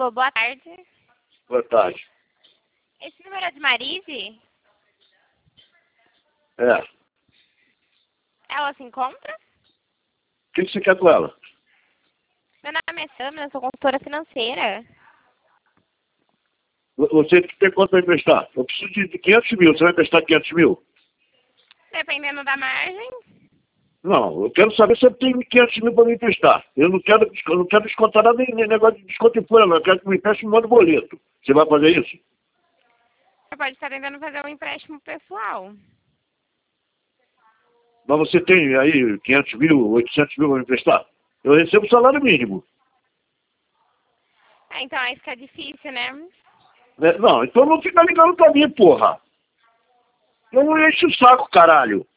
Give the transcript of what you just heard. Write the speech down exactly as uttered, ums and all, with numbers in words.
Alô, boa tarde. Boa tarde. Esse número é de Marise? É. Ela se encontra? O que que você quer com ela? Meu nome é Samia, eu sou consultora financeira. Você tem quanto para emprestar? Eu preciso de quinhentos mil. Você vai emprestar quinhentos mil? Dependendo da margem. Não, eu quero saber se você tem quinhentos mil para me emprestar. Eu não quero, eu não quero descontar nada, nem, nem negócio de desconto em folha, não. Eu quero que me empreste um monte de boleto. Você vai fazer isso? Você pode estar tentando fazer um empréstimo pessoal. Mas você tem aí quinhentos mil, oitocentos mil para me emprestar? Eu recebo salário mínimo. Ah, então aí fica difícil, né? Né? Não, então não fica ligando para mim, porra. Eu não enche o saco, caralho.